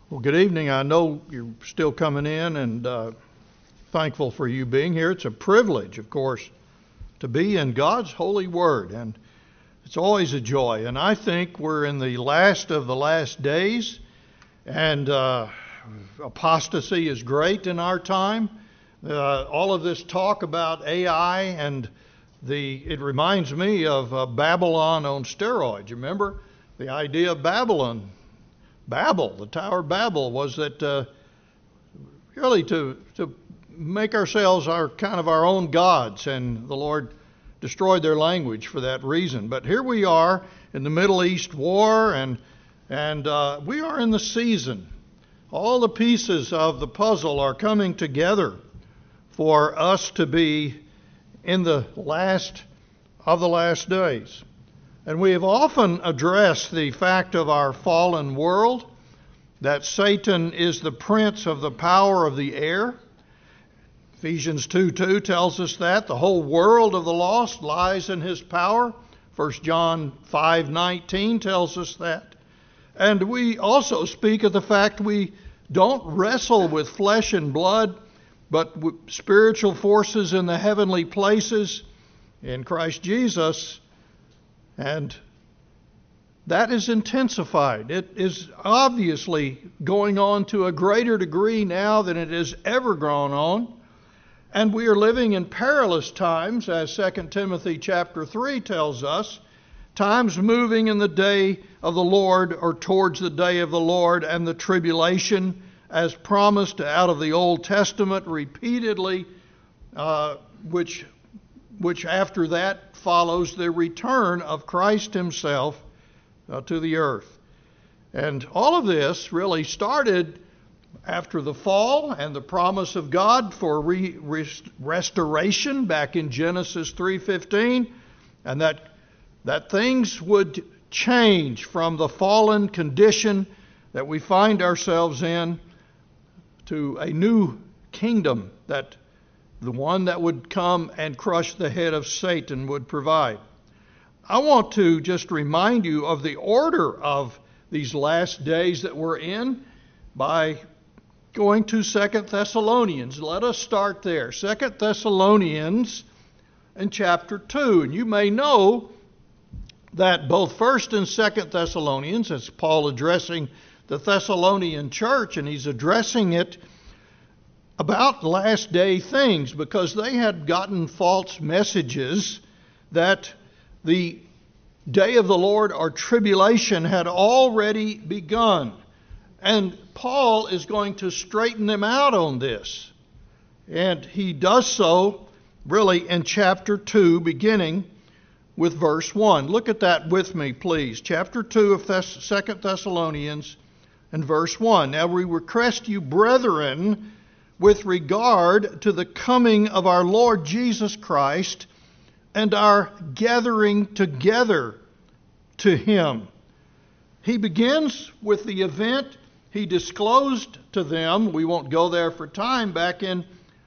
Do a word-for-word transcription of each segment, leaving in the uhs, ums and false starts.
Well, good evening. I know you're still coming in, and uh, thankful for you being here. It's a privilege, of course, to be in God's holy word, and it's always a joy. And I think we're in the last of the last days, and uh, apostasy is great in our time. Uh, all of this talk about A I, and the it reminds me of uh, Babylon on steroids. You remember the idea of Babylon? Babel, the Tower of Babel, was that uh, really to to make ourselves our kind of our own gods, and the Lord destroyed their language for that reason. But here we are in the Middle East war, and and uh, we are in the season. All the pieces of the puzzle are coming together for us to be in the last of the last days. And we have often addressed the fact of our fallen world, that Satan is the prince of the power of the air. Ephesians two two tells us that. The whole world of the lost lies in his power. First John five nineteen tells us that. And we also speak of the fact we don't wrestle with flesh and blood, but with spiritual forces in the heavenly places in Christ Jesus. And that is intensified. It is obviously going on to a greater degree now than it has ever gone on. And we are living in perilous times, as Second Timothy chapter three tells us, times moving in the day of the Lord, or towards the day of the Lord and the tribulation, as promised out of the Old Testament repeatedly, uh, which which after that follows the return of Christ himself uh, to the earth. And all of this really started after the fall and the promise of God for re- rest- restoration back in Genesis three fifteen, and that that things would change from the fallen condition that we find ourselves in to a new kingdom that the one that would come and crush the head of Satan would provide. I want to just remind you of the order of these last days that we're in by going to Second Thessalonians. Let us start there. Second Thessalonians in chapter two. And you may know that both First and Second Thessalonians, it's Paul addressing the Thessalonian church, and he's addressing it about last day things, because they had gotten false messages that the day of the Lord or tribulation had already begun. And Paul is going to straighten them out on this. And he does so really in chapter two, beginning with verse one. Look at that with me, please. Chapter two of Thess- Second Thessalonians and verse one. Now we request you, brethren, with regard to the coming of our Lord Jesus Christ and our gathering together to him. He begins with the event he disclosed to them. We won't go there for time. Back in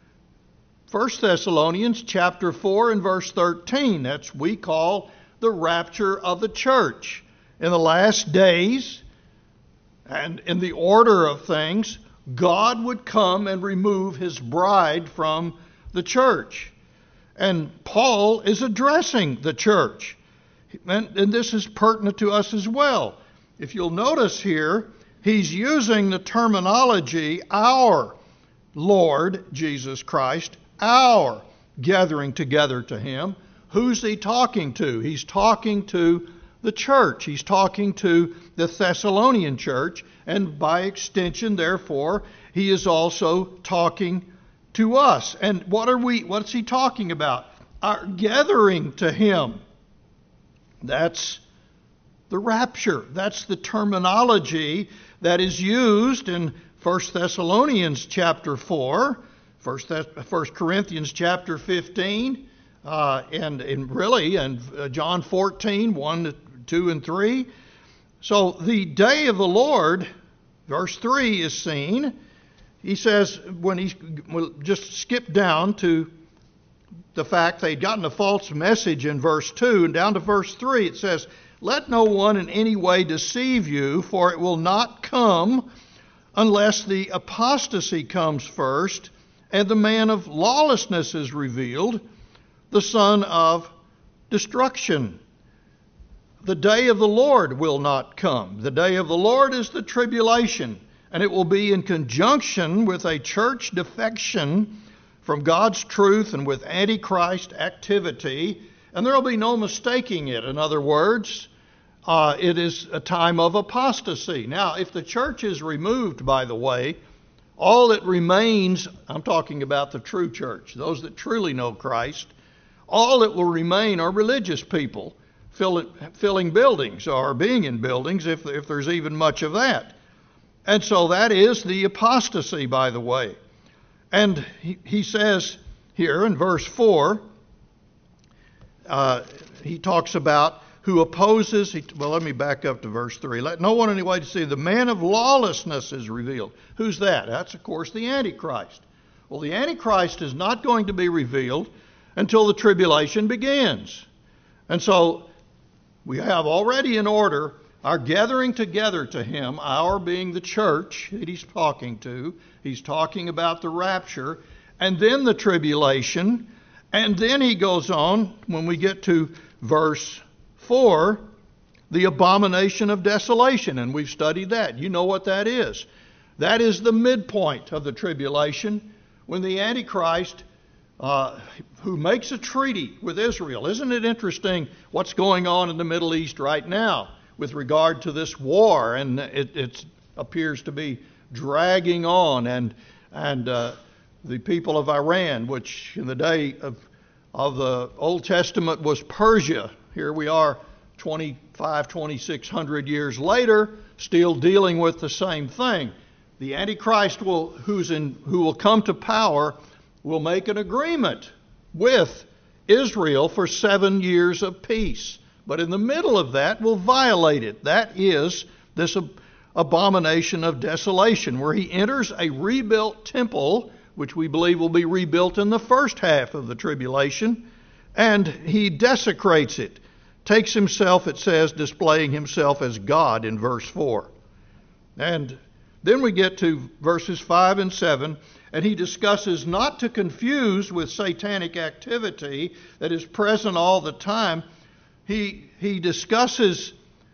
First Thessalonians chapter four and verse thirteen. That's we call the rapture of the church. In the last days and in the order of things, God would come and remove his bride from the church. And Paul is addressing the church. And, and this is pertinent to us as well. If you'll notice here, he's using the terminology, our Lord Jesus Christ, our gathering together to him. Who's he talking to? He's talking to the church. He's talking to the Thessalonian church, and by extension, therefore, he is also talking to us. And what are we? What's he talking about? Our gathering to him. That's the rapture. That's the terminology that is used in First Thessalonians chapter four, First Corinthians chapter fifteen, uh, and, and really, and John fourteen, one, two, and three. So the day of the Lord, verse three is seen. He says, when he, we'll just skip down to the fact they'd gotten a false message in verse two, and down to verse three it says, let no one in any way deceive you, for it will not come unless the apostasy comes first and the man of lawlessness is revealed, the son of destruction. The day of the Lord will not come. The day of the Lord is the tribulation, and it will be in conjunction with a church defection from God's truth and with Antichrist activity, and there will be no mistaking it. In other words, uh, it is a time of apostasy. Now, if the church is removed, by the way, all that remains, I'm talking about the true church, those that truly know Christ, all that will remain are religious people fill, filling buildings or being in buildings, if, if there's even much of that. And so that is the apostasy, by the way. And he, he says here in verse four, uh, he talks about who opposes, he, well, let me back up to verse three. Let no one anyway see the man of lawlessness is revealed. Who's that? That's, of course, the Antichrist. Well, the Antichrist is not going to be revealed until the tribulation begins. And so we have already in order our gathering together to him, our being the church that he's talking to. He's talking about the rapture, and then the tribulation. And then he goes on, when we get to verse four, the abomination of desolation. And we've studied that. You know what that is. That is the midpoint of the tribulation, when the Antichrist, uh, who makes a treaty with Israel. Isn't it interesting what's going on in the Middle East right now with regard to this war? And it, it appears to be dragging on. And and uh, the people of Iran, which in the day of, of the Old Testament was Persia, here we are twenty-five, twenty-six hundred years later, still dealing with the same thing. The Antichrist will, who's in, who will come to power will make an agreement with Israel for seven years of peace. But in the middle of that will violate it. That is this ab- abomination of desolation, where he enters a rebuilt temple, which we believe will be rebuilt in the first half of the tribulation, and he desecrates it. Takes himself, it says, displaying himself as God in verse four. And then we get to verses five and seven, and he discusses not to confuse with satanic activity that is present all the time. He, he discusses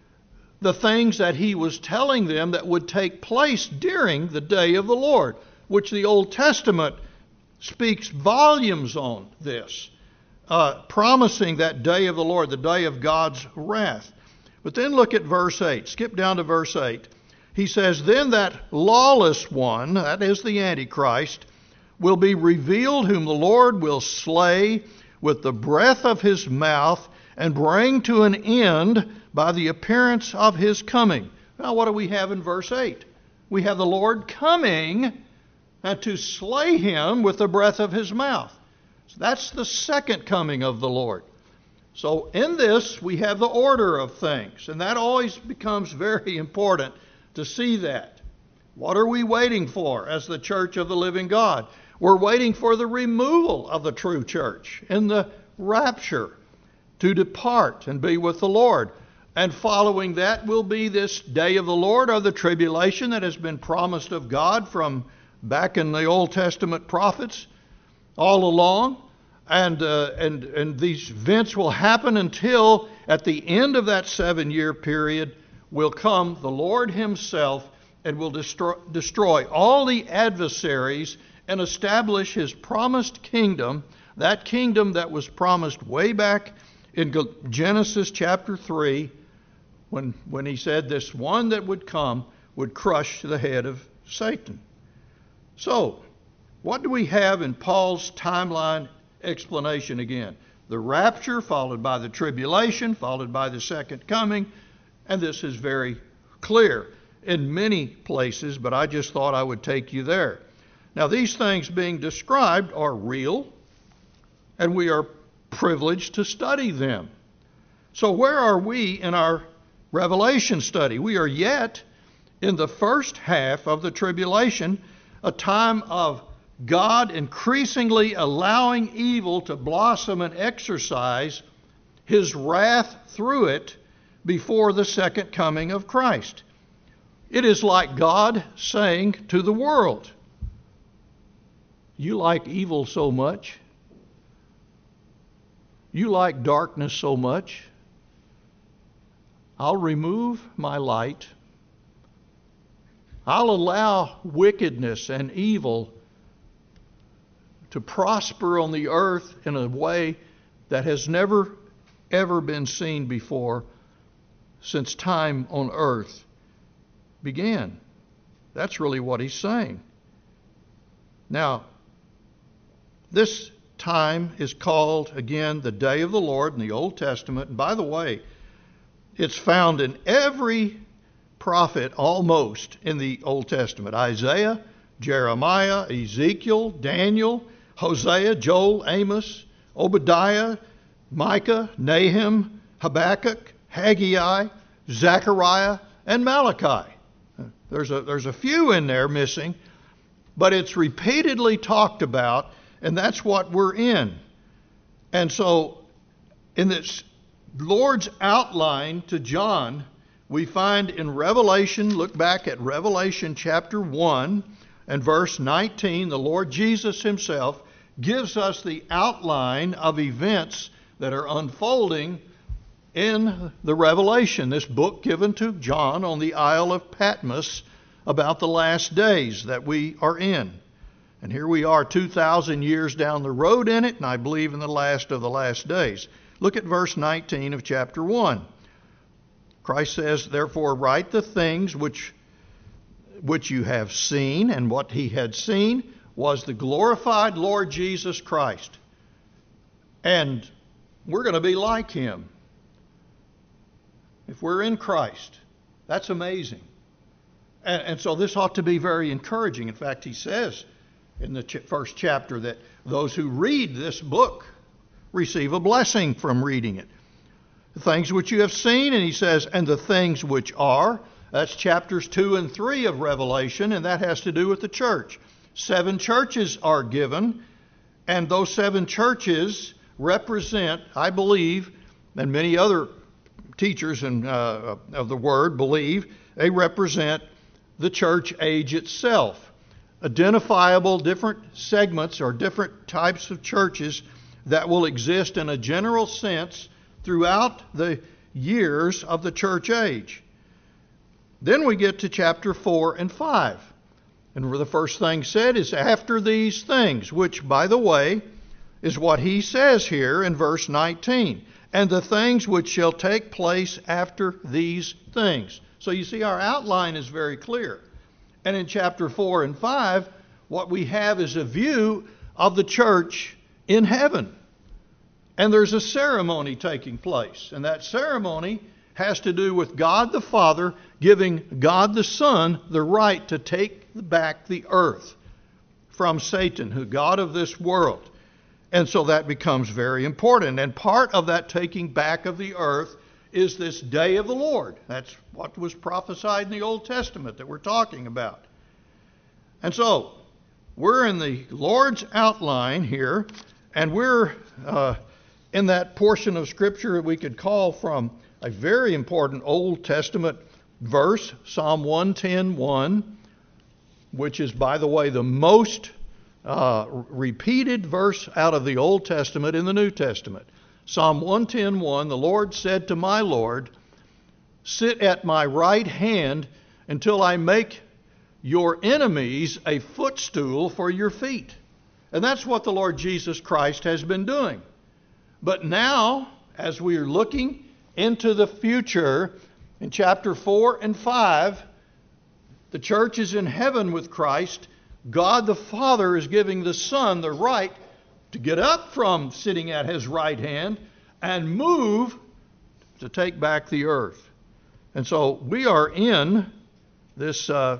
the things that he was telling them that would take place during the day of the Lord, which the Old Testament speaks volumes on this, uh, promising that day of the Lord, the day of God's wrath. But then look at verse eight. Skip down to verse eight. He says, then that lawless one, that is the Antichrist, will be revealed, whom the Lord will slay with the breath of his mouth and bring to an end by the appearance of his coming. Now, what do we have in verse eight? We have the Lord coming and to slay him with the breath of his mouth. So that's the second coming of the Lord. So in this, we have the order of things, and that always becomes very important to see that. What are we waiting for as the church of the living God? We're waiting for the removal of the true church in the rapture to depart and be with the Lord. And following that will be this day of the Lord, or the tribulation that has been promised of God from back in the Old Testament prophets all along. And, uh, and, and these events will happen until at the end of that seven-year period will come the Lord himself and will destroy, destroy all the adversaries and establish his promised kingdom, that kingdom that was promised way back in Genesis chapter three, when, when he said this one that would come would crush the head of Satan. So, what do we have in Paul's timeline explanation again? The rapture, followed by the tribulation, followed by the second coming. And this is very clear in many places, but I just thought I would take you there. Now, these things being described are real, and we are privileged to study them. So where are we in our Revelation study? We are yet in the first half of the tribulation, a time of God increasingly allowing evil to blossom and exercise his wrath through it before the second coming of Christ. It is like God saying to the world, you like evil so much. You like darkness so much. I'll remove my light. I'll allow wickedness and evil to prosper on the earth in a way that has never, ever been seen before since time on earth began. That's really what he's saying. Now, this time is called, again, the day of the Lord in the Old Testament. And by the way, it's found in every prophet almost in the Old Testament. Isaiah, Jeremiah, Ezekiel, Daniel, Hosea, Joel, Amos, Obadiah, Micah, Nahum, Habakkuk, Haggai, Zechariah, and Malachi. There's a, there's a few in there missing, but it's repeatedly talked about, and that's what we're in. And so in this Lord's outline to John, we find in Revelation, look back at Revelation chapter one and verse nineteen, the Lord Jesus himself gives us the outline of events that are unfolding in the Revelation, this book given to John on the Isle of Patmos about the last days that we are in. And here we are two thousand years down the road in it, and I believe in the last of the last days. Look at verse nineteen of chapter one. Christ says, therefore write the things which, which you have seen, and what he had seen was the glorified Lord Jesus Christ. And we're going to be like him if we're in Christ. That's amazing. And, and so this ought to be very encouraging. In fact, he says in the ch- first chapter that those who read this book receive a blessing from reading it. The things which you have seen, and he says, and the things which are. That's chapters two and three of Revelation, and that has to do with the church. Seven churches are given, and those seven churches represent, I believe, and many other teachers and, uh, of the Word believe, they represent the church age itself. Identifiable different segments or different types of churches that will exist in a general sense throughout the years of the church age. Then we get to chapter four and five. And where the first thing said is after these things, which, by the way, is what he says here in verse nineteen. And the things which shall take place after these things. So you see, our outline is very clear. And in chapter four and five, what we have is a view of the church in heaven. And there's a ceremony taking place. And that ceremony has to do with God the Father giving God the Son the right to take back the earth from Satan, who God of this world. And so that becomes very important. And part of that taking back of the earth is this day of the Lord. That's what was prophesied in the Old Testament that we're talking about. And so we're in the Lord's outline here, and we're uh, in that portion of Scripture we could call from a very important Old Testament verse, Psalm one ten one, which is, by the way, the most uh, repeated verse out of the Old Testament in the New Testament. Psalm one ten one, the Lord said to my Lord, sit at my right hand until I make your enemies a footstool for your feet. And that's what the Lord Jesus Christ has been doing. But now, as we are looking into the future, in chapter four and five, the church is in heaven with Christ. God the Father is giving the Son the right to get up from sitting at his right hand and move to take back the earth. And so we are in this uh,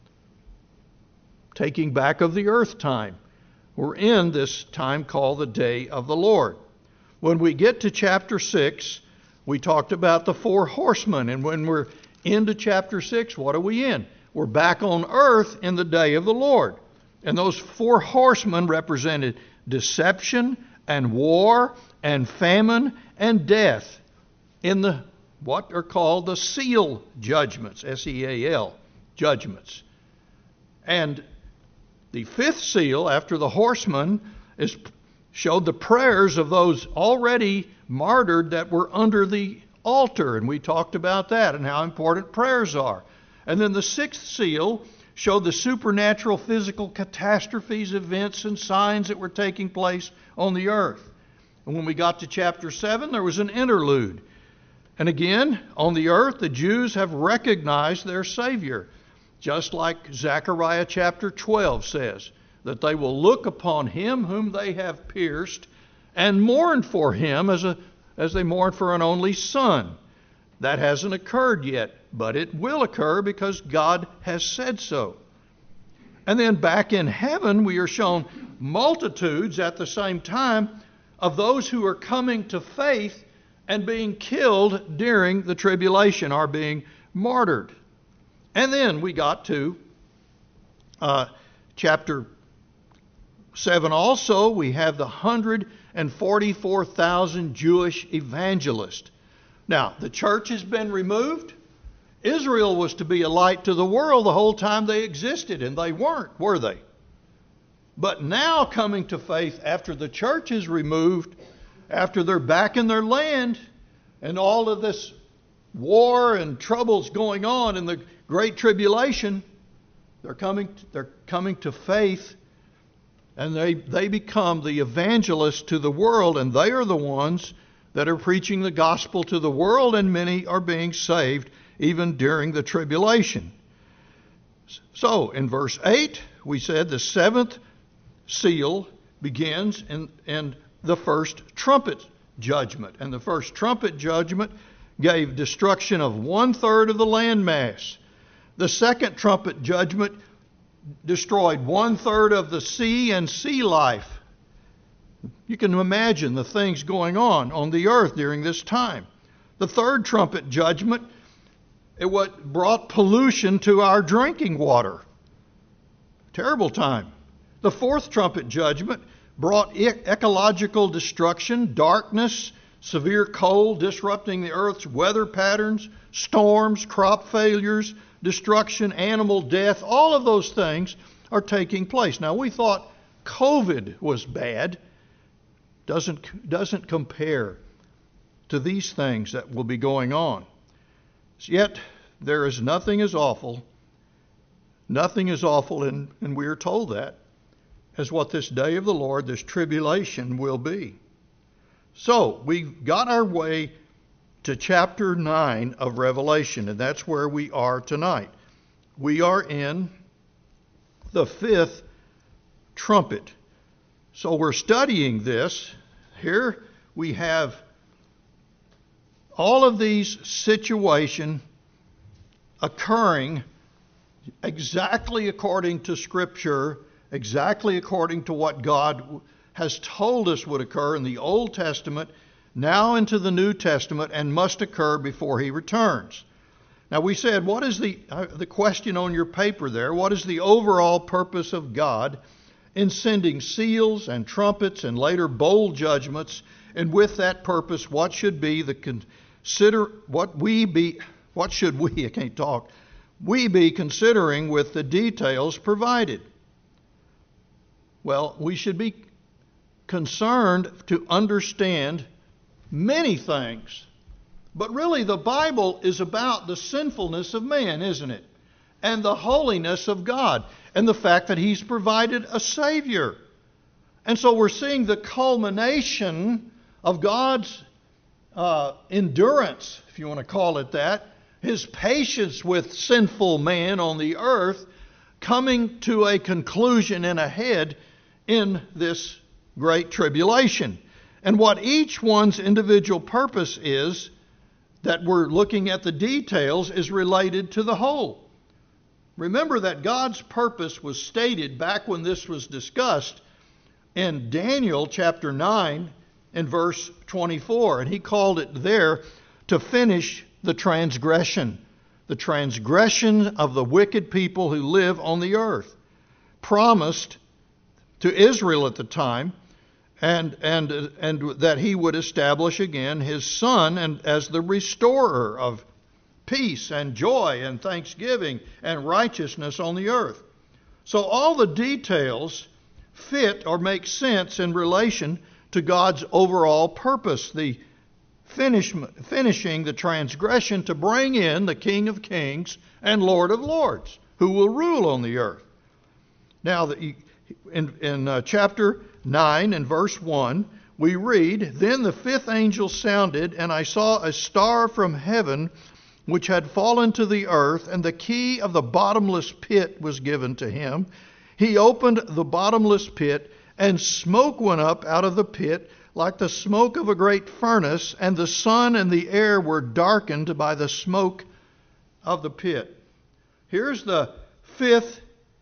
taking back of the earth time. We're in this time called the day of the Lord. When we get to chapter six, we talked about the four horsemen. And when we're into chapter six, what are we in? We're back on earth in the day of the Lord. And those four horsemen represented deception and war and famine and death in the what are called the seal judgments, S E A L judgments. And the fifth seal, after the horseman, is showed the prayers of those already martyred that were under the altar. And we talked about that and how important prayers are. And then the sixth seal showed the supernatural physical catastrophes, events, and signs that were taking place on the earth. And when we got to chapter seven, there was an interlude. And again, on the earth, the Jews have recognized their Savior, just like Zechariah chapter twelve says, that they will look upon him whom they have pierced and mourn for him as a as they mourn for an only son. That hasn't occurred yet, but it will occur because God has said so. And then back in heaven, we are shown multitudes at the same time of those who are coming to faith and being killed during the tribulation, are being martyred. And then we got to uh, chapter seven also. We have the one hundred forty-four thousand Jewish evangelists. Now, the church has been removed. Israel was to be a light to the world the whole time they existed, and they weren't, were they? But now coming to faith after the church is removed, after they're back in their land, and all of this war and troubles going on in the Great Tribulation, they're coming, they're coming to faith, and they, they become the evangelists to the world, and they are the ones that are preaching the gospel to the world, and many are being saved even during the tribulation. So, in verse eight, we said the seventh seal begins in, in the first trumpet judgment. And the first trumpet judgment gave destruction of one-third of the landmass. The second trumpet judgment destroyed one-third of the sea and sea life. You can imagine the things going on on the earth during this time. The third trumpet judgment, it what brought pollution to our drinking water. Terrible time. The fourth trumpet judgment brought e- ecological destruction, darkness, severe cold, disrupting the earth's weather patterns, storms, crop failures, destruction, animal death. All of those things are taking place. Now, we thought COVID was bad. Doesn't, doesn't compare to these things that will be going on. Yet, there is nothing as awful, nothing as awful, and, and we are told that, as what this day of the Lord, this tribulation, will be. So, we've got our way to chapter nine of Revelation, and that's where we are tonight. We are in the fifth trumpet. So we're studying this. Here we have all of these situations occurring exactly according to Scripture, exactly according to what God has told us would occur in the Old Testament, now into the New Testament, and must occur before He returns. Now we said, what is the, uh, the question on your paper there? What is the overall purpose of God in sending seals and trumpets and later bowl judgments? And with that purpose, what should be the consider what we be what should we I can't talk we be considering with the details provided? Well, we should be concerned to understand many things. But really, the Bible is about the sinfulness of man, isn't it? And the holiness of God, and the fact that He's provided a Savior. And so we're seeing the culmination of God's uh, endurance, if you want to call it that, His patience with sinful man on the earth, coming to a conclusion and a head in this great tribulation. And what each one's individual purpose is, that we're looking at the details, is related to the whole. Remember that God's purpose was stated back when this was discussed in Daniel chapter nine and verse twenty-four. And He called it there to finish the transgression. The transgression of the wicked people who live on the earth. Promised to Israel at the time, and and and that He would establish again His Son and as the restorer of peace and joy and thanksgiving and righteousness on the earth. So all the details fit or make sense in relation to God's overall purpose, the finish, finishing the transgression to bring in the King of Kings and Lord of Lords, who will rule on the earth. Now, in, in uh, chapter nine and verse one, we read, "Then the fifth angel sounded, and I saw a star from heaven which had fallen to the earth, and the key of the bottomless pit was given to him. He opened the bottomless pit, and smoke went up out of the pit like the smoke of a great furnace, and the sun and the air were darkened by the smoke of the pit." Here's the fifth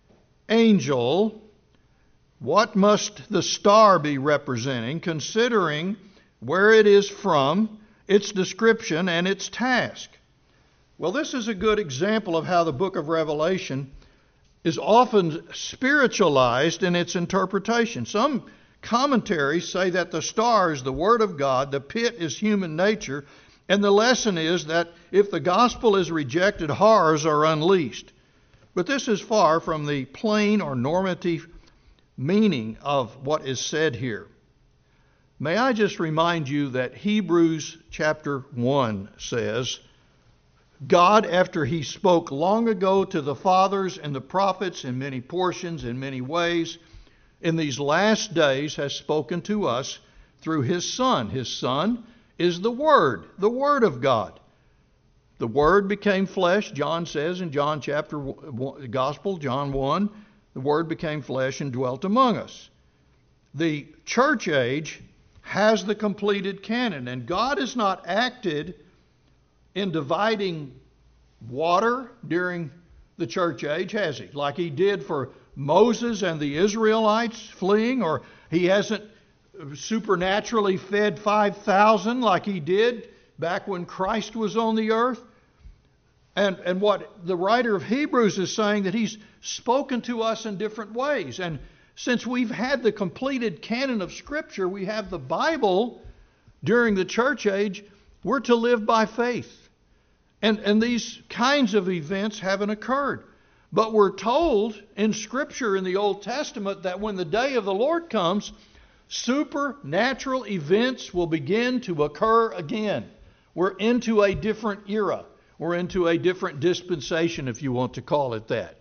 angel. What must the star be representing, considering where it is from, its description, and its task? Well, this is a good example of how the book of Revelation is often spiritualized in its interpretation. Some commentaries say that the star is the Word of God, the pit is human nature, and the lesson is that if the gospel is rejected, horrors are unleashed. But this is far from the plain or normative meaning of what is said here. May I just remind you that Hebrews chapter one says, God, after he spoke long ago to the fathers and the prophets in many portions, in many ways, in these last days has spoken to us through his Son. His Son is the Word, the Word of God. The Word became flesh, John says in John chapter one, Gospel, John one, the Word became flesh and dwelt among us. The church age has the completed canon, and God has not acted in dividing water during the church age, has he? Like he did for Moses and the Israelites fleeing, or he hasn't supernaturally fed five thousand like he did back when Christ was on the earth. And, and what the writer of Hebrews is saying, that he's spoken to us in different ways. And since we've had the completed canon of Scripture, we have the Bible during the church age, we're to live by faith. And, and these kinds of events haven't occurred. But we're told in Scripture in the Old Testament that when the day of the Lord comes, supernatural events will begin to occur again. We're into a different era. We're into a different dispensation, if you want to call it that.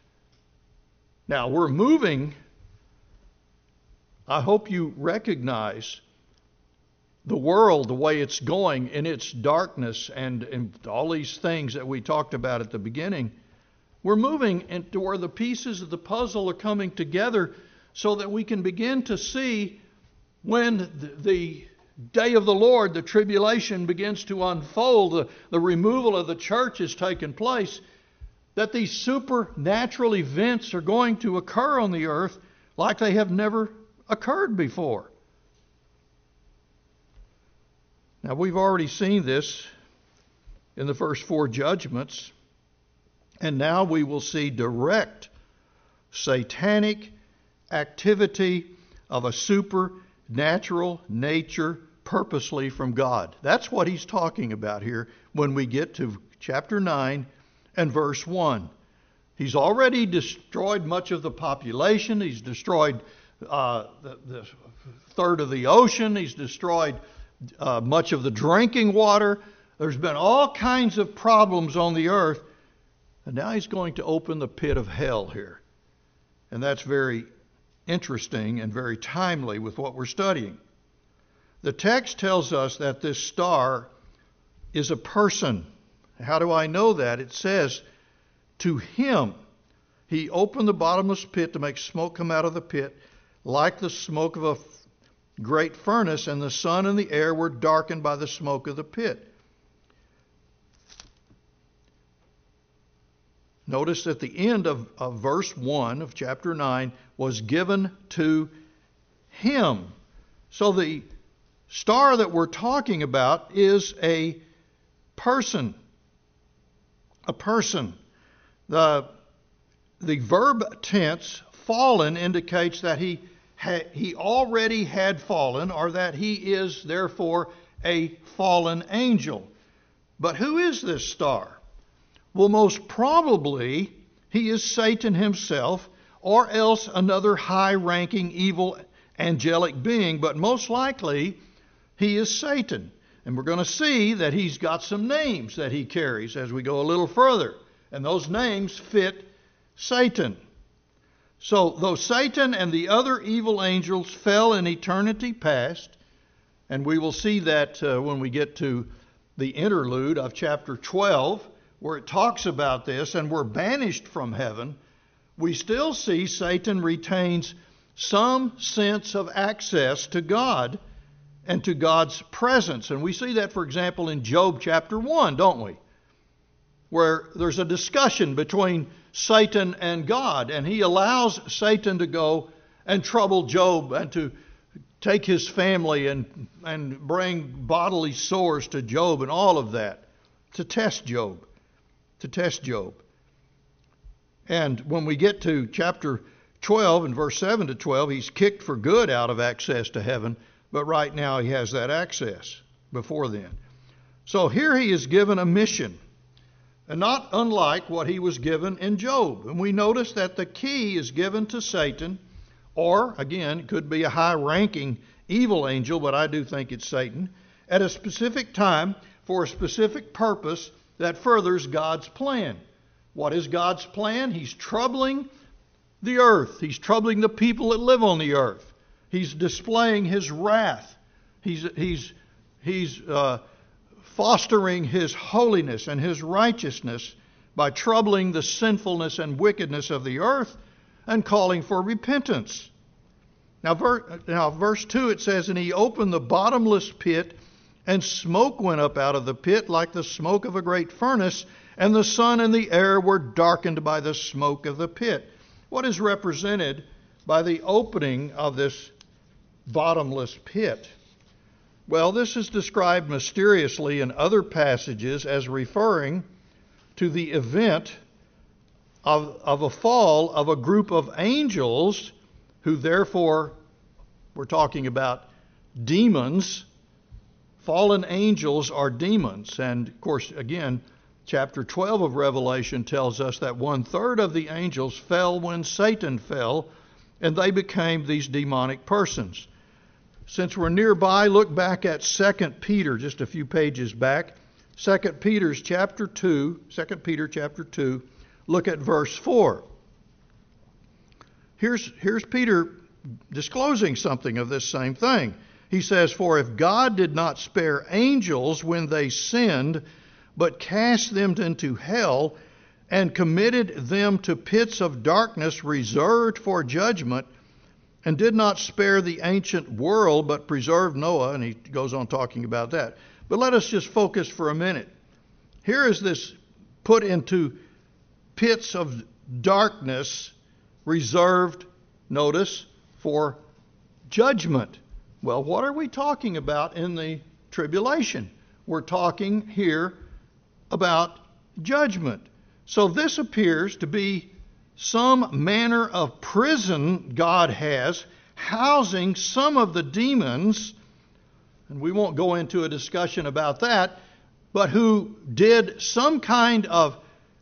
Now, we're moving. I hope you recognize the world, the way it's going in its darkness and, and all these things that we talked about at the beginning. We're moving into where the pieces of the puzzle are coming together so that we can begin to see when the, the day of the Lord, the tribulation begins to unfold, the, the removal of the church has taken place, that these supernatural events are going to occur on the earth like they have never occurred before. Now, we've already seen this in the first four judgments, and now we will see direct satanic activity of a supernatural nature purposely from God. That's what he's talking about here when we get to chapter nine and verse one. He's already destroyed much of the population. He's destroyed uh, the, the third of the ocean. He's destroyed uh, much of the drinking water. There's been all kinds of problems on the earth. And now he's going to open the pit of hell here. And that's very interesting and very timely with what we're studying. The text tells us that this star is a person. How do I know that? It says, to him he opened the bottomless pit to make smoke come out of the pit, like the smoke of a great furnace, and the sun and the air were darkened by the smoke of the pit. Notice at the end of, of verse one of chapter nine, was given to him. So the star that we're talking about is a person. A person. The, the verb tense, fallen, indicates that he, ha, he already had fallen, or that he is therefore a fallen angel. But who is this star? Well, most probably he is Satan himself, or else another high-ranking evil angelic being, but most likely he is Satan. And we're going to see that he's got some names that he carries as we go a little further. And those names fit Satan. So, though Satan and the other evil angels fell in eternity past, and we will see that uh, when we get to the interlude of chapter twelve, where it talks about this, and were banished from heaven, we still see Satan retains some sense of access to God and to God's presence. And we see that, for example, in Job chapter one, don't we? Where there's a discussion between Satan and God, and he allows Satan to go and trouble Job and to take his family and, and bring bodily sores to Job and all of that, to test Job, to test Job. And when we get to chapter twelve and verse seven to twelve, he's kicked for good out of access to heaven, but right now he has that access before then. So here he is given a mission, and not unlike what he was given in Job. And we notice that the key is given to Satan, or, again, it could be a high-ranking evil angel, but I do think it's Satan, at a specific time for a specific purpose that furthers God's plan. What is God's plan? He's troubling the earth. He's troubling the people that live on the earth. He's displaying his wrath. He's, he's, he's uh, fostering his holiness and his righteousness by troubling the sinfulness and wickedness of the earth and calling for repentance. Now, ver- now, verse two, it says, "And he opened the bottomless pit, and smoke went up out of the pit like the smoke of a great furnace, and the sun and the air were darkened by the smoke of the pit." What is represented by the opening of this bottomless pit? Well, this is described mysteriously in other passages as referring to the event of, of a fall of a group of angels who therefore, we're talking about demons. Fallen angels are demons. And, of course, again, chapter twelve of Revelation tells us that one-third of the angels fell when Satan fell, and they became these demonic persons. Since we're nearby, look back at Second Peter, just a few pages back. Second Peter's chapter two, Second Peter chapter two, look at verse four. Here's, here's Peter disclosing something of this same thing. He says, "For if God did not spare angels when they sinned, but cast them into hell, and committed them to pits of darkness reserved for judgment, and did not spare the ancient world, but preserved Noah," and he goes on talking about that. But let us just focus for a minute. Here is this put into pits of darkness reserved, notice, for judgment. Well, what are we talking about in the tribulation? We're talking here about judgment. So this appears to be some manner of prison God has, housing some of the demons, and we won't go into a discussion about that, but who did some kind of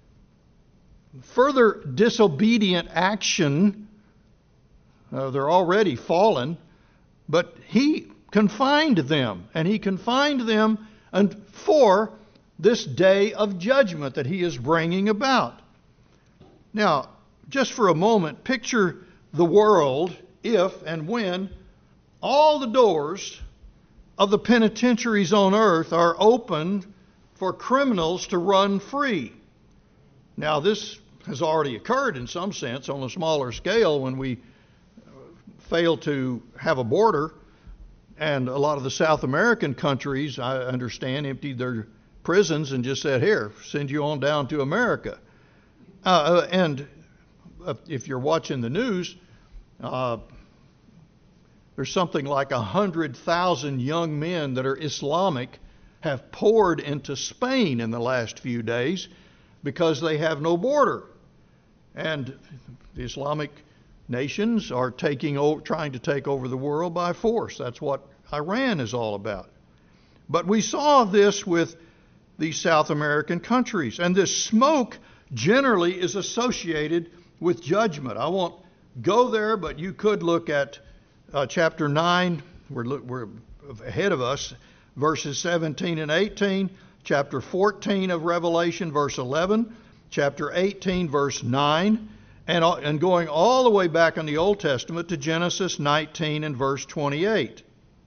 further disobedient action. Uh, they're already fallen, but he confined them, and he confined them and for this day of judgment that he is bringing about. Now, just for a moment, picture the world if and when all the doors of the penitentiaries on earth are opened for criminals to run free. Now, this has already occurred in some sense on a smaller scale when we fail to have a border, and a lot of the South American countries, I understand, emptied their prisons and just said, "Here, send you on down to America." Uh, and uh, if you're watching the news, uh, there's something like a hundred thousand young men that are Islamic have poured into Spain in the last few days because they have no border. And the Islamic nations are taking over, trying to take over the world by force. That's what Iran is all about. But we saw this with these South American countries. And this smoke generally is associated with judgment. I won't go there, but you could look at uh, chapter nine. We're, we're ahead of us, verses seventeen and eighteen. Chapter fourteen of Revelation, verse eleven. Chapter eighteen, verse nine. And, and going all the way back in the Old Testament to Genesis nineteen and verse twenty-eight.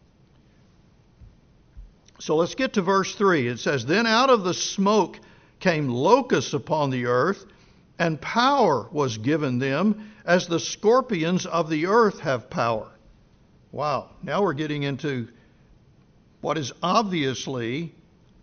So let's get to verse three. It says, "Then out of the smoke came locusts upon the earth, and power was given them, as the scorpions of the earth have power." Wow. Now we're getting into what is obviously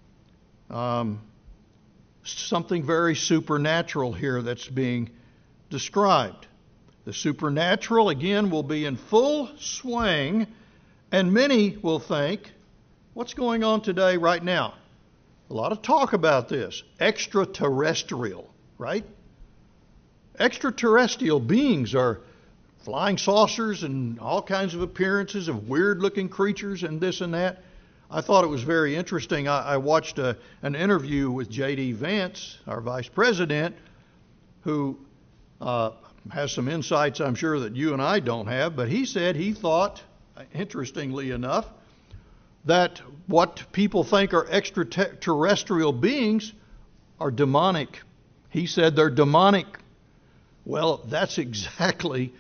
um, something very supernatural here that's being described. The supernatural, again, will be in full swing, and many will think, what's going on today right now? A lot of talk about this. Extraterrestrial, right? Extraterrestrial beings are flying saucers and all kinds of appearances of weird-looking creatures and this and that. I thought it was very interesting. I, I watched a, an interview with J D Vance, our vice president, who uh, has some insights I'm sure that you and I don't have, but he said he thought, interestingly enough, that what people think are extraterrestrial beings are demonic. He said they're demonic. Well, that's exactly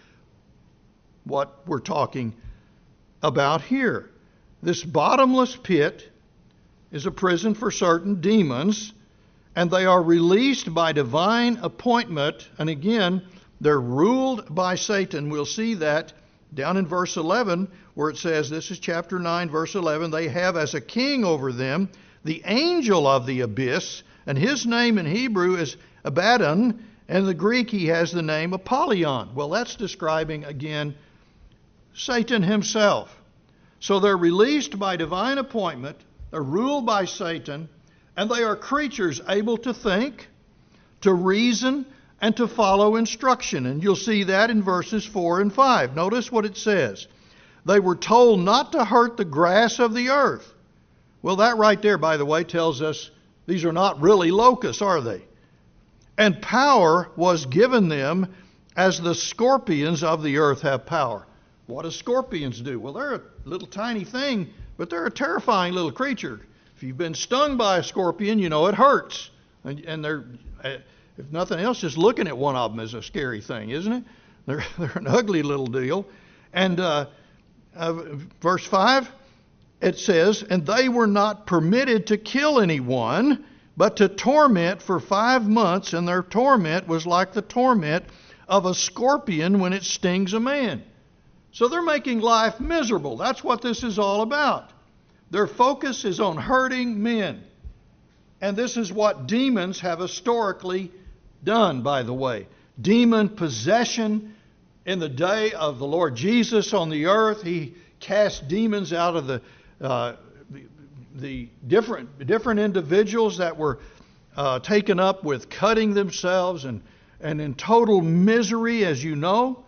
what we're talking about here. This bottomless pit is a prison for certain demons, and they are released by divine appointment. And again, they're ruled by Satan. We'll see that down in verse eleven, where it says, this is chapter nine, verse eleven, "They have as a king over them the angel of the abyss, and his name in Hebrew is Abaddon, and in the Greek he has the name Apollyon." Well, that's describing, again, Satan himself. So they're released by divine appointment, they're ruled by Satan, and they are creatures able to think, to reason, and to follow instruction. And you'll see that in verses four and five. Notice what it says. "They were told not to hurt the grass of the earth." Well, that right there, by the way, tells us these are not really locusts, are they? "And power was given them, as the scorpions of the earth have power." What do scorpions do? Well, they're a little tiny thing, but they're a terrifying little creature. If you've been stung by a scorpion, you know it hurts. And, and they're, if nothing else, just looking at one of them is a scary thing, isn't it? They're, they're an ugly little deal. And uh, uh, verse five, it says, "And they were not permitted to kill anyone, but to torment for five months, and their torment was like the torment of a scorpion when it stings a man." So they're making life miserable. That's what this is all about. Their focus is on hurting men. And this is what demons have historically done, by the way. Demon possession in the day of the Lord Jesus on the earth. He cast demons out of the uh, the, the different different individuals that were uh, taken up with cutting themselves and, and in total misery, as you know.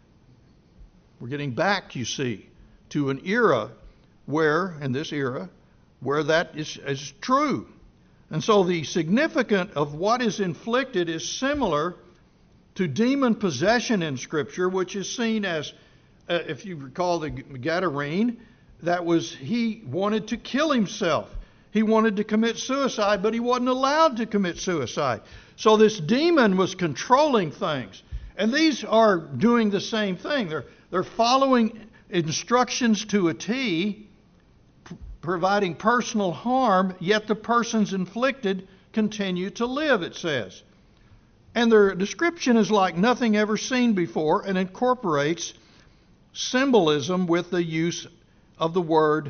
We're getting back, you see, to an era where, in this era, where that is, is true. And so the significance of what is inflicted is similar to demon possession in Scripture, which is seen as, uh, if you recall the Gadarene, that was, he wanted to kill himself. He wanted to commit suicide, but he wasn't allowed to commit suicide. So this demon was controlling things. And these are doing the same thing. They're, they're following instructions to a T, p- providing personal harm, yet the persons inflicted continue to live, it says. And their description is like nothing ever seen before and incorporates symbolism with the use of the word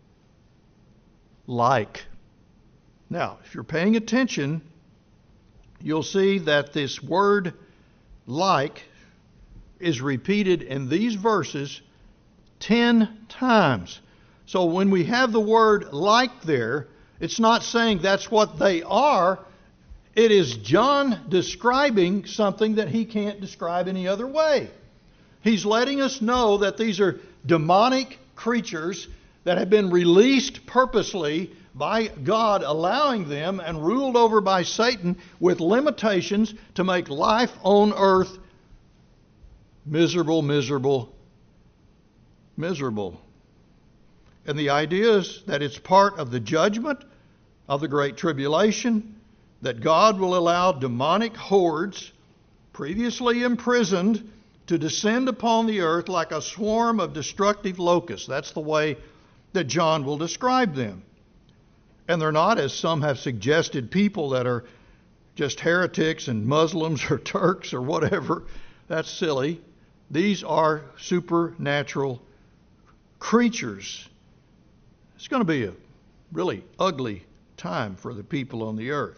like. Now, if you're paying attention, you'll see that this word like is repeated in these verses ten times. So when we have the word like there, it's not saying that's what they are. It is John describing something that he can't describe any other way. He's letting us know that these are demonic creatures that have been released purposely by God allowing them and ruled over by Satan with limitations to make life on earth miserable, miserable, miserable. And the idea is that it's part of the judgment of the Great Tribulation, that God will allow demonic hordes previously imprisoned to descend upon the earth like a swarm of destructive locusts. That's the way that John will describe them. And they're not, as some have suggested, people that are just heretics and Muslims or Turks or whatever. That's silly. These are supernatural creatures. It's going to be a really ugly time for the people on the earth.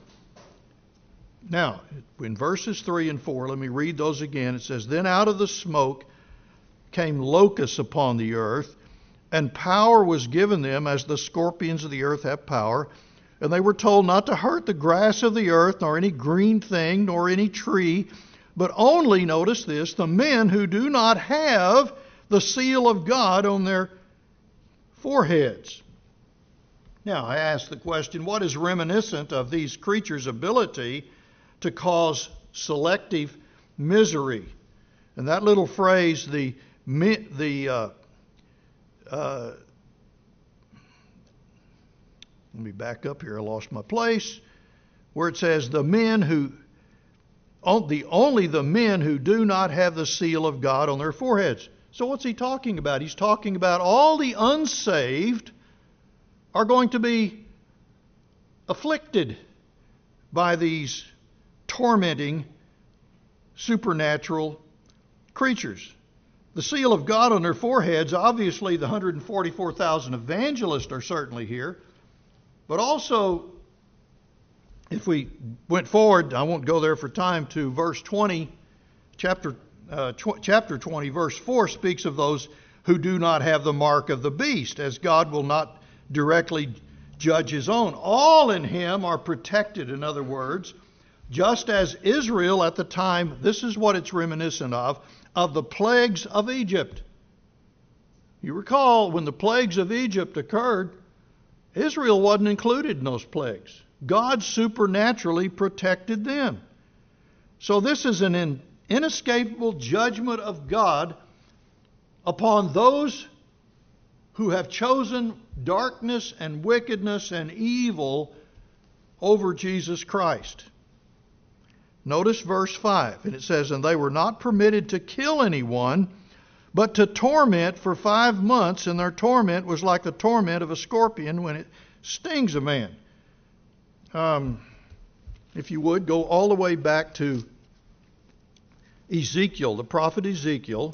Now, in verses three and four, let me read those again. It says, "Then out of the smoke came locusts upon the earth, and power was given them as the scorpions of the earth have power. And they were told not to hurt the grass of the earth, nor any green thing, nor any tree, but only," notice this, "the men who do not have the seal of God on their foreheads." Now, I ask the question, what is reminiscent of these creatures' ability to cause selective misery? And that little phrase, the the uh, uh, let me back up here. I lost my place. Where it says the men who the only the men who do not have the seal of God on their foreheads. So what's he talking about? He's talking about all the unsaved are going to be afflicted by these tormenting supernatural creatures. The seal of God on their foreheads, obviously the one hundred forty-four thousand evangelists are certainly here. But also, if we went forward, I won't go there for time, to verse twenty, chapter, uh, tw- chapter twenty, verse four speaks of those who do not have the mark of the beast, as God will not directly judge his own. All in him are protected, in other words, just as Israel at the time, this is what it's reminiscent of, of the plagues of Egypt. You recall when the plagues of Egypt occurred, Israel wasn't included in those plagues. God supernaturally protected them. So this is an inescapable judgment of God upon those who have chosen darkness and wickedness and evil over Jesus Christ. Notice verse five, and it says, "And they were not permitted to kill anyone, but to torment for five months, and their torment was like the torment of a scorpion when it stings a man." Um, if you would, go all the way back to Ezekiel, the prophet Ezekiel.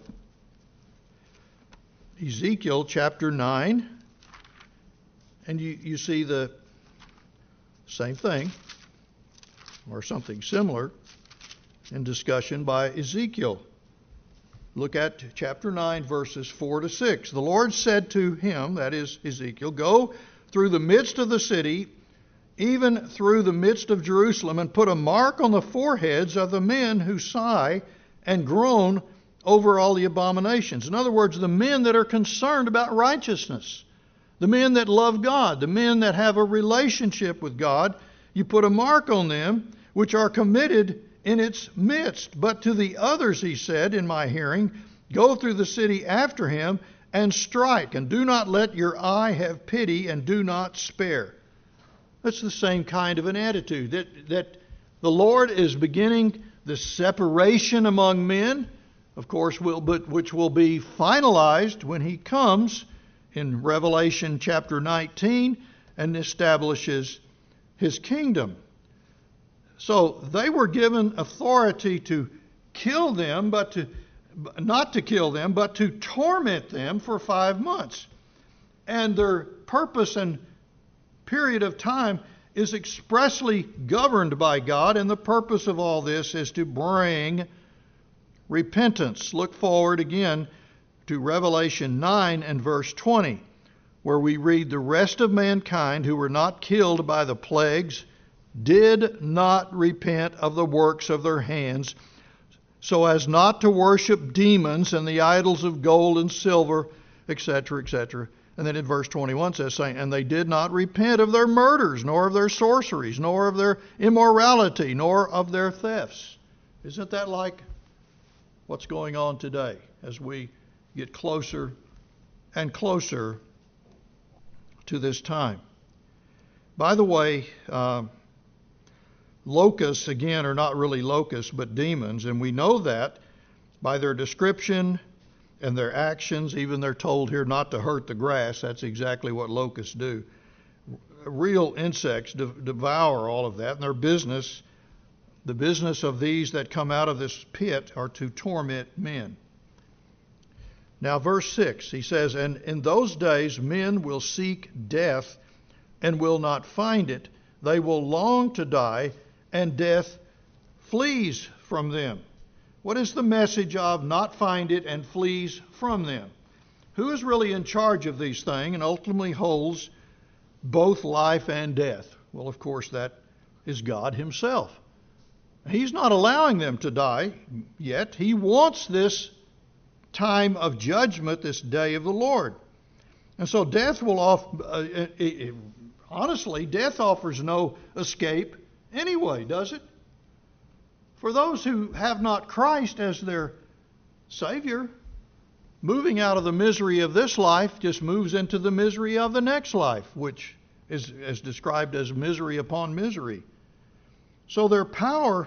Ezekiel chapter nine, and you, you see the same thing, or something similar, in discussion by Ezekiel. Look at chapter nine, verses four to six. "The Lord said to him," that is Ezekiel, "Go through the midst of the city, even through the midst of Jerusalem, and put a mark on the foreheads of the men who sigh and groan over all the abominations." In other words, the men that are concerned about righteousness, the men that love God, the men that have a relationship with God, you put a mark on them which are committed in its midst. "But to the others," he said, "in my hearing, go through the city after him and strike, and do not let your eye have pity, and do not spare." That's the same kind of an attitude, that, that the Lord is beginning the separation among men, of course, will, but which will be finalized when he comes in Revelation chapter nineteen and establishes his kingdom. So they were given authority to kill them, but to not to kill them, but to torment them for five months. And their purpose and period of time is expressly governed by God, and the purpose of all this is to bring repentance. Look forward again to Revelation nine and verse twenty, where we read, "The rest of mankind who were not killed by the plagues did not repent of the works of their hands, so as not to worship demons and the idols of gold and silver," et cetera, et cetera. And then in verse twenty-one says, saying, and they did not repent of their murders, nor of their sorceries, nor of their immorality, nor of their thefts. Isn't that like what's going on today as we get closer and closer to this time? By the way, uh, locusts, again, are not really locusts, but demons, and we know that by their description and their actions. Even they're told here not to hurt the grass. That's exactly what locusts do. Real insects de- devour all of that, and their business, the business of these that come out of this pit, are to torment men. Now, verse six, he says, and in those days men will seek death and will not find it. They will long to die, and death flees from them. What is the message of not find it and flees from them? Who is really in charge of these things and ultimately holds both life and death? Well, of course, that is God himself. He's not allowing them to die yet. He wants this time of judgment, this day of the Lord. And so death will off, uh, it, it, honestly, death offers no escape anyway, does it? For those who have not Christ as their Savior, moving out of the misery of this life just moves into the misery of the next life, which is, is described as misery upon misery. So their power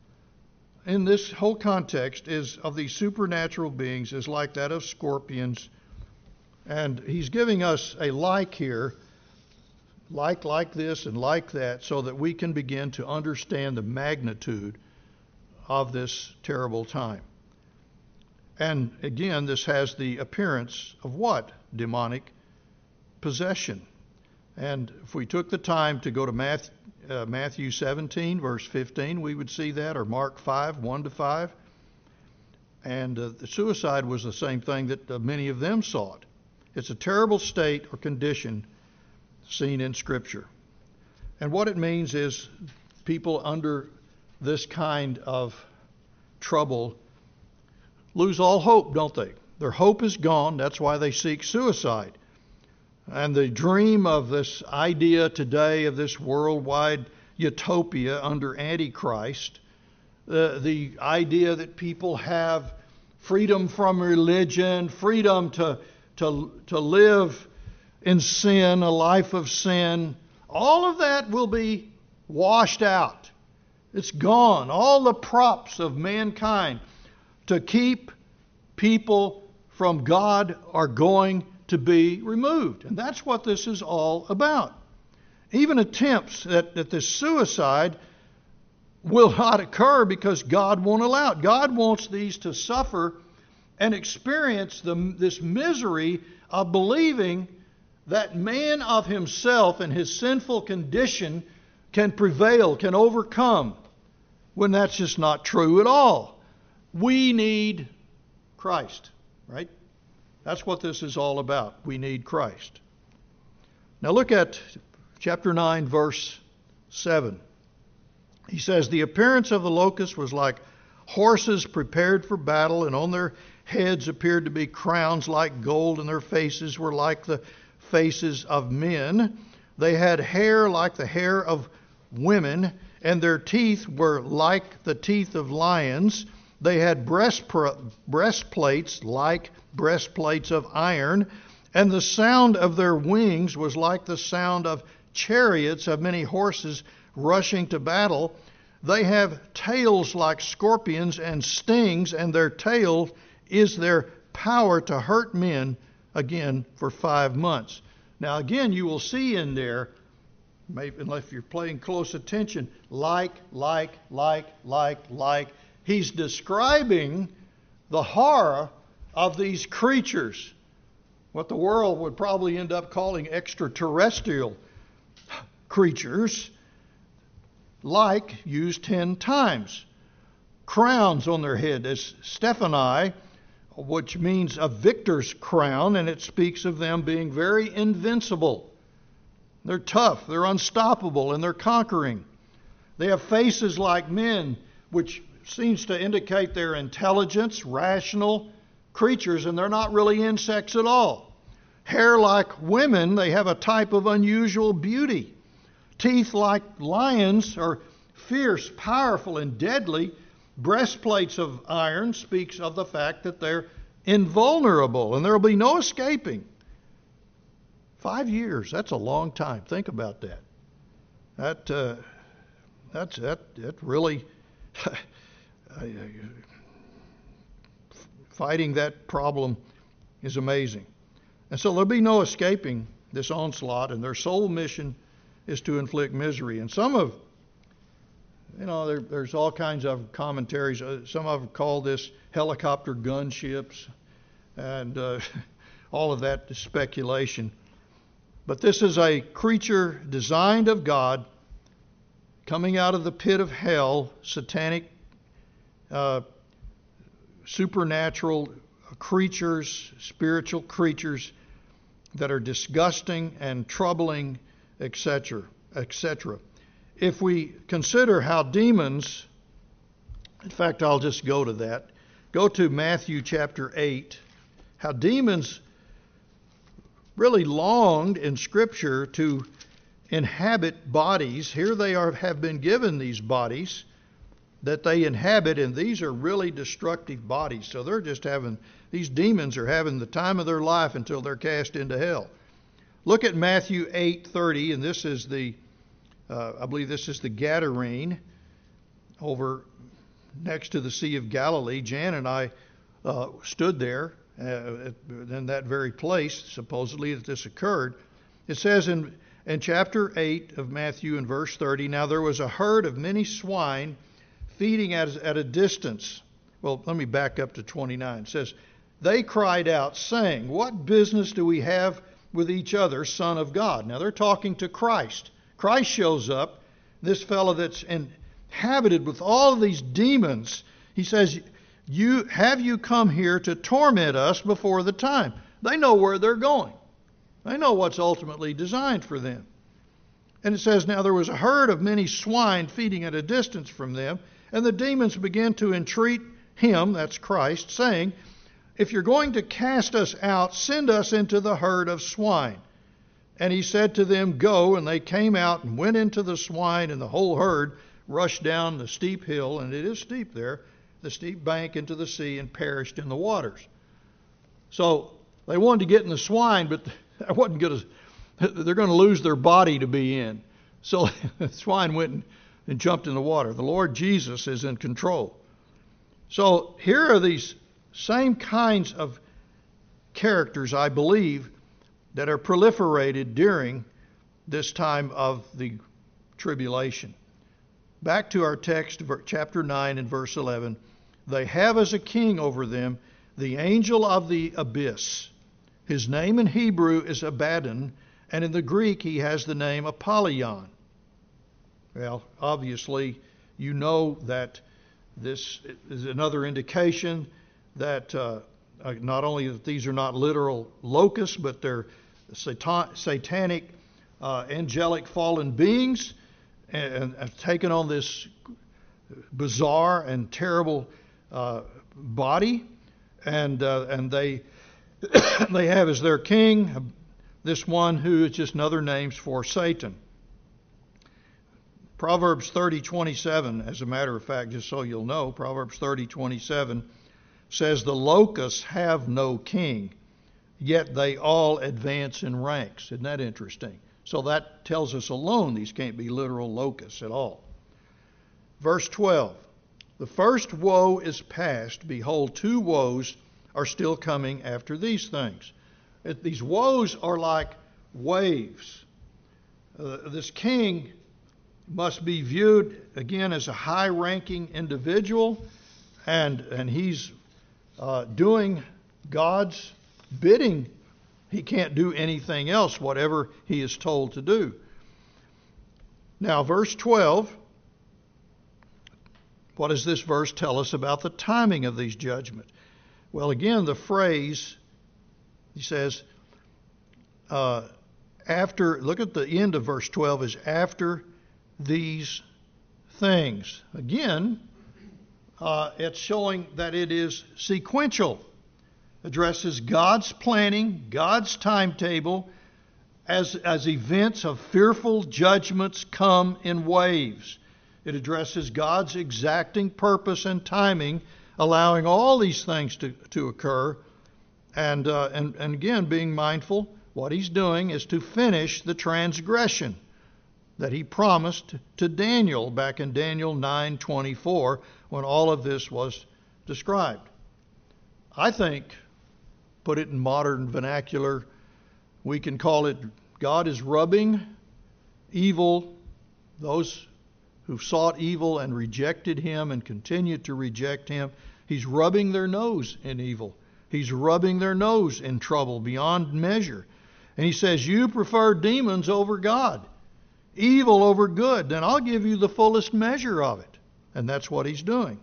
in this whole context is of these supernatural beings is like that of scorpions. And he's giving us a like here, like like this and like that, so that we can begin to understand the magnitude of this terrible time. And again, this has the appearance of what? Demonic possession. And if we took the time to go to Matthew, uh, Matthew seventeen, verse fifteen, we would see that, or Mark five, one to five. And uh, the suicide was the same thing that uh, many of them sought. It's a terrible state or condition seen in Scripture. And what it means is people under this kind of trouble lose all hope, don't they? Their hope is gone. That's why they seek suicide. And the dream of this idea today of this worldwide utopia under Antichrist, uh, the idea that people have freedom from religion, freedom to, to, to live in sin, a life of sin, all of that will be washed out. It's gone. All the props of mankind to keep people from God are going to be removed. And that's what this is all about. Even attempts at, at this suicide will not occur because God won't allow it. God wants these to suffer and experience the, this misery of believing that man of himself and his sinful condition can prevail, can overcome, when that's just not true at all. We need Christ, right? That's what this is all about. We need Christ. Now look at chapter nine, verse seven. He says, the appearance of the locust was like horses prepared for battle, and on their heads appeared to be crowns like gold, and their faces were like the faces of men. They had hair like the hair of women, and their teeth were like the teeth of lions. They had breastpro- breastplates like breastplates of iron, and the sound of their wings was like the sound of chariots of many horses rushing to battle. They have tails like scorpions and stings, and their tail is their power to hurt men, again, for five months. Now, again, you will see in there, maybe unless you're paying close attention, like, like, like, like, like. He's describing the horror of these creatures, what the world would probably end up calling extraterrestrial creatures, like used ten times. Crowns on their head, as Stephani, which means a victor's crown, and it speaks of them being very invincible. They're tough, they're unstoppable, and they're conquering. They have faces like men, which seems to indicate their intelligence, rational creatures, and they're not really insects at all. Hair like women, they have a type of unusual beauty. Teeth like lions are fierce, powerful, and deadly. Breastplates of iron speaks of the fact that they're invulnerable and there will be no escaping. Five years, that's a long time. Think about that. That uh, that's that that really fighting that problem is amazing. And so there'll be no escaping this onslaught, and their sole mission is to inflict misery. And some of, you know, there, there's all kinds of commentaries. Uh, some of them call this helicopter gunships, and uh, all of that is speculation. But this is a creature designed of God, coming out of the pit of hell, satanic, uh, supernatural creatures, spiritual creatures that are disgusting and troubling, et cetera, et cetera. If we consider how demons, in fact, I'll just go to that. Go to Matthew chapter eight. How demons really longed in Scripture to inhabit bodies. Here they are, have been given these bodies that they inhabit, and these are really destructive bodies. So they're just having, these demons are having the time of their life until they're cast into hell. Look at Matthew eight thirty, and this is the, uh, I believe this is the Gadarene over next to the Sea of Galilee. Jan and I uh, stood there uh, in that very place, supposedly, that this occurred. It says in, in chapter eight of Matthew in verse thirty, now there was a herd of many swine feeding at, at a distance. Well, let me back up to twenty-nine. It says, they cried out, saying, what business do we have with each other, Son of God? Now they're talking to Christ. Christ shows up, this fellow that's inhabited with all of these demons. He says, "You have you come here to torment us before the time?" They know where they're going. They know what's ultimately designed for them. And it says, now there was a herd of many swine feeding at a distance from them, and the demons began to entreat him, that's Christ, saying, if you're going to cast us out, send us into the herd of swine. And he said to them, go, and they came out and went into the swine, and the whole herd rushed down the steep hill, and it is steep there, the steep bank into the sea, and perished in the waters. So they wanted to get in the swine, but that wasn't going to, they're going to lose their body to be in. So the swine went and, and jumped in the water. The Lord Jesus is in control. So here are these same kinds of characters, I believe, that are proliferated during this time of the tribulation. Back to our text, chapter nine and verse eleven. They have as a king over them the angel of the abyss. His name in Hebrew is Abaddon, and in the Greek he has the name Apollyon. Well, obviously, you know that this is another indication that uh, not only that these are not literal locusts, but they're satan- satanic, uh, angelic fallen beings, and have taken on this bizarre and terrible uh, body, and uh, and they they have as their king this one who is just another name for Satan. Proverbs thirty twenty-seven, as a matter of fact, just so you'll know, Proverbs thirty twenty-seven says, the locusts have no king, yet they all advance in ranks. Isn't that interesting? So that tells us alone these can't be literal locusts at all. Verse twelve, the first woe is past. Behold, two woes are still coming after these things. These woes are like waves. Uh, this king must be viewed, again, as a high-ranking individual, and, and he's uh, doing God's bidding. He can't do anything else, whatever he is told to do. Now, verse twelve, what does this verse tell us about the timing of these judgments? Well, again, the phrase, he says, uh, after, look at the end of verse twelve, is after these things. Again, uh, it's showing that it is sequential. addresses God's planning, God's timetable, as, as events of fearful judgments come in waves. It addresses God's exacting purpose and timing, allowing all these things to, to occur. And, uh, and, and again, being mindful, what he's doing is to finish the transgression that he promised to Daniel back in Daniel nine twenty-four when all of this was described. I think, put it in modern vernacular, we can call it God is rubbing evil, those who've sought evil and rejected him and continue to reject him. He's rubbing their nose in evil. He's rubbing their nose in trouble beyond measure. And he says, you prefer demons over God, evil over good, then I'll give you the fullest measure of it. And that's what he's doing.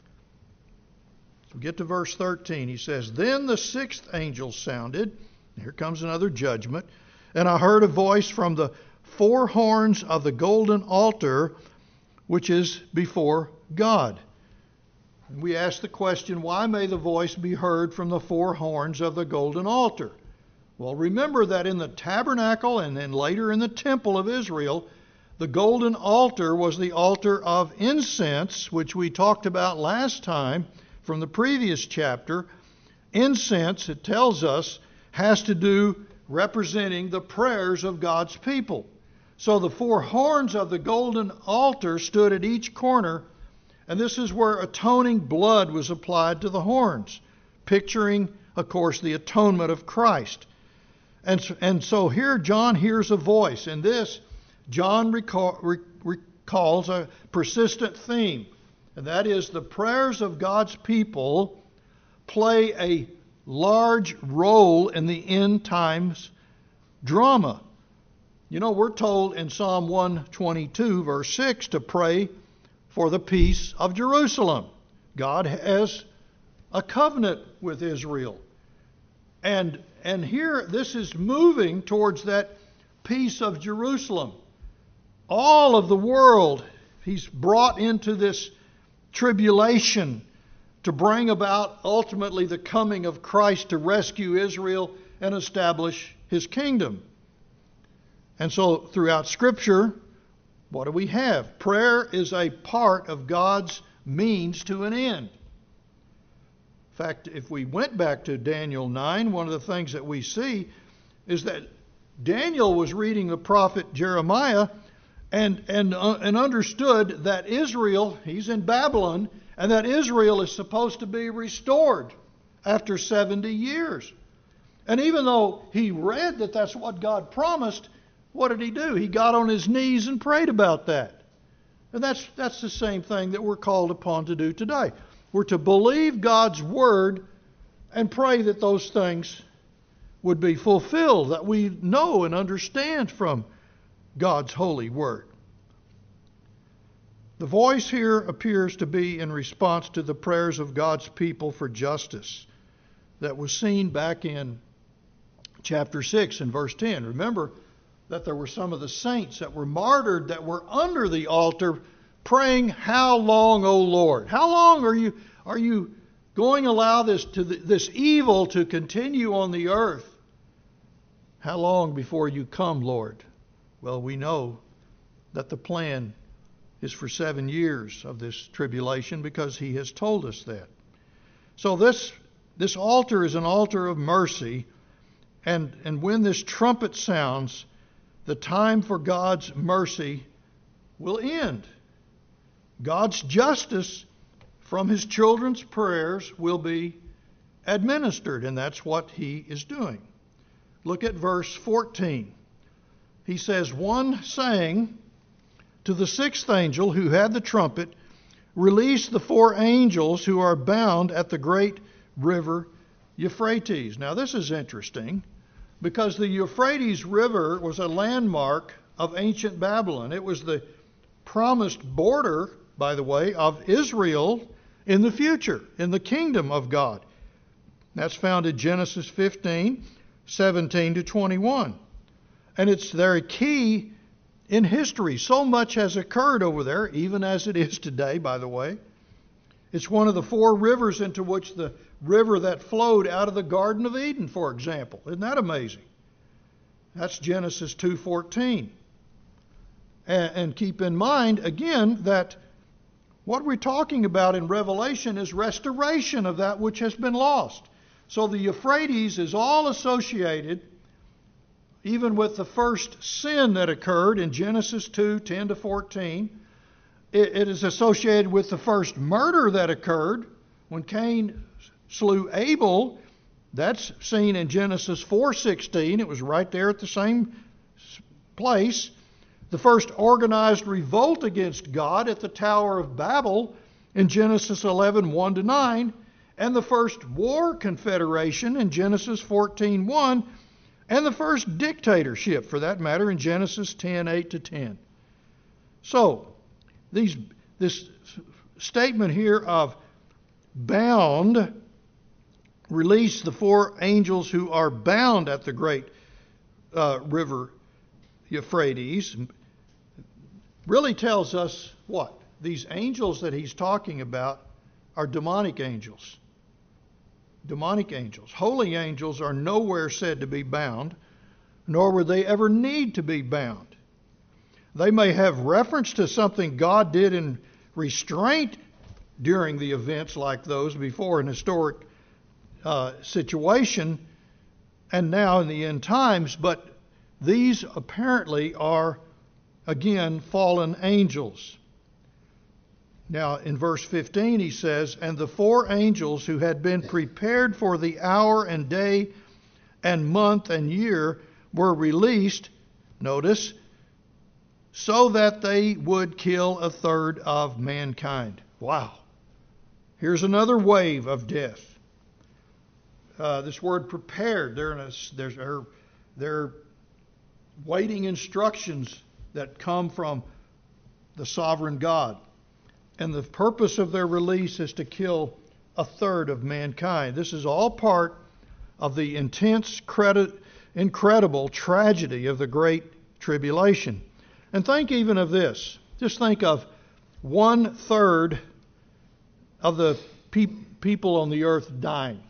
So get to verse thirteen. He says, then the sixth angel sounded. Here comes another judgment. And I heard a voice from the four horns of the golden altar, which is before God. And we ask the question, why may the voice be heard from the four horns of the golden altar? Well, remember that in the tabernacle and then later in the temple of Israel, the golden altar was the altar of incense, which we talked about last time from the previous chapter. Incense, it tells us, has to do representing the prayers of God's people. So the four horns of the golden altar stood at each corner, and this is where atoning blood was applied to the horns, picturing, of course, the atonement of Christ. And so, and so here John hears a voice. In this, John recall, re, recalls a persistent theme, and that is the prayers of God's people play a large role in the end times drama. You know, we're told in Psalm one twenty-two, verse six, to pray for the peace of Jerusalem. God has a covenant with Israel. And, and here, this is moving towards that peace of Jerusalem. All of the world, he's brought into this tribulation to bring about ultimately the coming of Christ to rescue Israel and establish his kingdom. And so throughout Scripture, what do we have? Prayer is a part of God's means to an end. In fact, if we went back to Daniel nine, one of the things that we see is that Daniel was reading the prophet Jeremiah and, and, uh, and understood that Israel, he's in Babylon, and that Israel is supposed to be restored after seventy years. And even though he read that that's what God promised, what did he do? He got on his knees and prayed about that. And that's, that's the same thing that we're called upon to do today. We're to believe God's word and pray that those things would be fulfilled, that we know and understand from God's holy word. The voice here appears to be in response to the prayers of God's people for justice that was seen back in chapter six and verse ten. Remember that there were some of the saints that were martyred that were under the altar praying, how long, O Lord? How long are you are you going to allow this to the, this evil to continue on the earth? How long before you come, Lord? Well, we know that the plan is for seven years of this tribulation because he has told us that. So this this altar is an altar of mercy, and, and when this trumpet sounds, the time for God's mercy will end. God's justice from his children's prayers will be administered, and that's what he is doing. Look at verse fourteen. He says, one saying to the sixth angel who had the trumpet, release the four angels who are bound at the great river Euphrates. Now this is interesting because the Euphrates River was a landmark of ancient Babylon. It was the promised border, by the way, of Israel in the future, in the kingdom of God. That's found in Genesis fifteen, seventeen to twenty-one. And it's very key in history. So much has occurred over there, even as it is today, by the way. It's one of the four rivers into which the river that flowed out of the Garden of Eden, for example. Isn't that amazing? That's Genesis two fourteen. And, and keep in mind, again, that what we're talking about in Revelation is restoration of that which has been lost. So the Euphrates is all associated, even with the first sin that occurred in Genesis two ten to fourteen. It, it is associated with the first murder that occurred when Cain slew Abel. That's seen in Genesis four sixteen. It was right there at the same place. The first organized revolt against God at the Tower of Babel in Genesis eleven one to nine, and the first war confederation in Genesis fourteen one, and the first dictatorship, for that matter, in Genesis ten eight to ten. So, these, this statement here of bound, release the four angels who are bound at the great uh, river Euphrates, really tells us what? These angels that he's talking about are demonic angels. Demonic angels. Holy angels are nowhere said to be bound, nor would they ever need to be bound. They may have reference to something God did in restraint during the events like those before an historic uh, situation and now in the end times, but these apparently are, again, fallen angels. Now, in verse fifteen, he says, and the four angels who had been prepared for the hour and day and month and year were released, notice, so that they would kill a third of mankind. Wow. Here's another wave of death. Uh, this word prepared, they're, in a, they're, they're waiting instructions that come from the sovereign God. And the purpose of their release is to kill a third of mankind. This is all part of the intense, credit, incredible tragedy of the Great Tribulation. And think even of this. Just think of one third of the pe- people on the earth dying.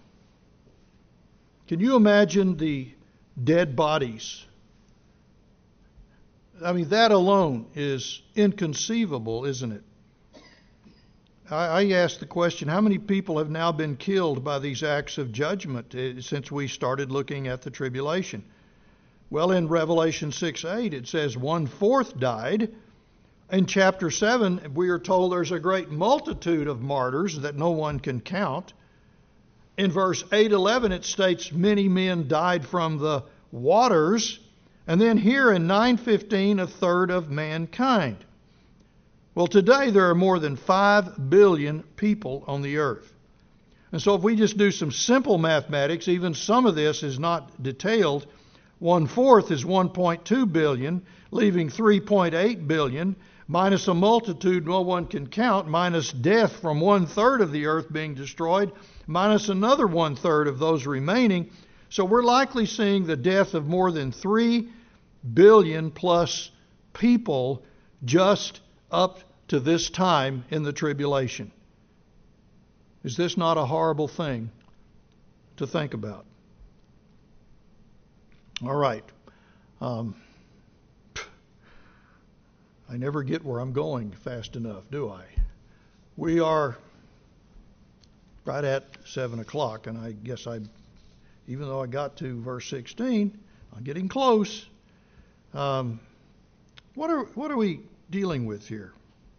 Can you imagine the dead bodies? I mean, that alone is inconceivable, isn't it? I, I ask the question, how many people have now been killed by these acts of judgment uh, since we started looking at the tribulation? Well, in Revelation six eight, it says one-fourth died. In chapter seven, we are told there's a great multitude of martyrs that no one can count. In verse eight eleven, it states many men died from the waters. And then here in nine fifteen, a third of mankind. Well, today there are more than five billion people on the earth. And so if we just do some simple mathematics, even some of this is not detailed, one-fourth is one point two billion, leaving three point eight billion, minus a multitude no one can count, minus death from one-third of the earth being destroyed, minus another one-third of those remaining. So we're likely seeing the death of more than three billion plus people just up to this time in the tribulation. Is this not a horrible thing to think about? All right. Um, I never get where I'm going fast enough, do I? We are right at seven o'clock, and I guess I, even though I got to verse sixteen, I'm getting close. Um, what are what are we dealing with here?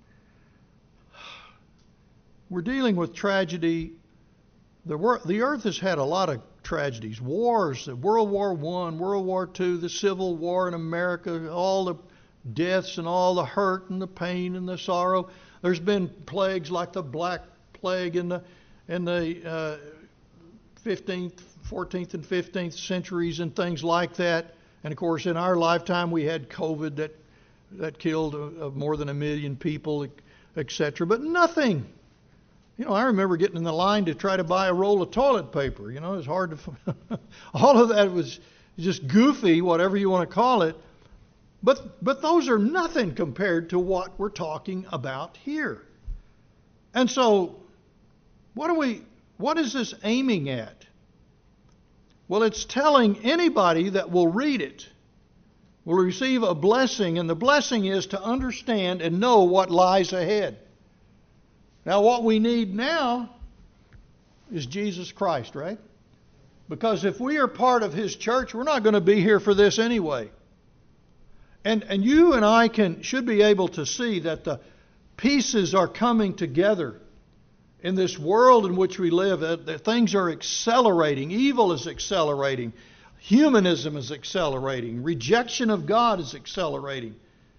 We're dealing with tragedy. The, wor- the earth has had a lot of tragedies, wars, World War One, World War Two, the Civil War in America, all the deaths and all the hurt and the pain and the sorrow. There's been plagues like the Black Plague in the in the uh, fifteenth, fourteenth, and fifteenth centuries and things like that. And of course, in our lifetime, we had COVID that that killed uh, more than a million people, et cetera. But nothing. You know, I remember getting in the line to try to buy a roll of toilet paper. You know, it was hard to. All of that was just goofy, whatever you want to call it. But but those are nothing compared to what we're talking about here. And so, what are we What is this aiming at? Well, it's telling anybody that will read it will receive a blessing, and the blessing is to understand and know what lies ahead. Now, what we need now is Jesus Christ, right? Because if we are part of His church, we're not going to be here for this anyway. And and you and I can should be able to see that the pieces are coming together in this world in which we live. That, that things are accelerating. Evil is accelerating. Humanism is accelerating. Rejection of God is accelerating.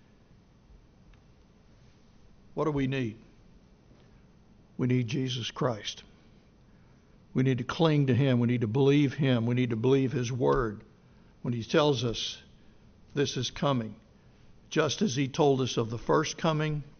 What do we need? We need Jesus Christ. We need to cling to Him. We need to believe Him. We need to believe His Word when He tells us this is coming. Just as He told us of the first coming,